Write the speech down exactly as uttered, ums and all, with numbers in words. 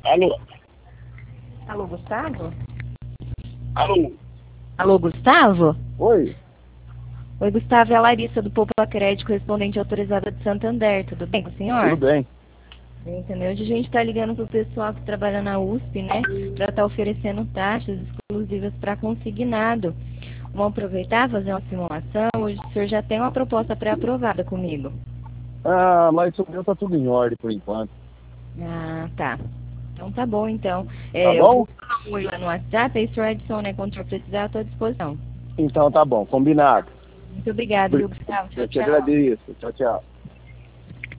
Alô? Alô, Gustavo? Alô? Alô, Gustavo? Oi? Oi, Gustavo, é a Larissa do Popular Crédito, correspondente autorizada de Santander. Tudo bem com o senhor? Tudo bem. Entendeu? Hoje a gente está ligando para o pessoal que trabalha na U S P, né? Para estar oferecendo taxas exclusivas para consignado. Vamos aproveitar, fazer uma simulação. Hoje o senhor já tem uma proposta pré-aprovada comigo. Ah, mas o meu tá tudo em ordem por enquanto. Ah, tá. Então tá bom, então. Tá É, eu bom? vou falar um oi lá no WhatsApp, aí o senhor adiciona, né? Quando o senhor precisar, eu estou à disposição. Então tá bom, combinado. Muito obrigada, viu, Gustavo? Tchau, Eu te tchau. agradeço. Tchau, tchau.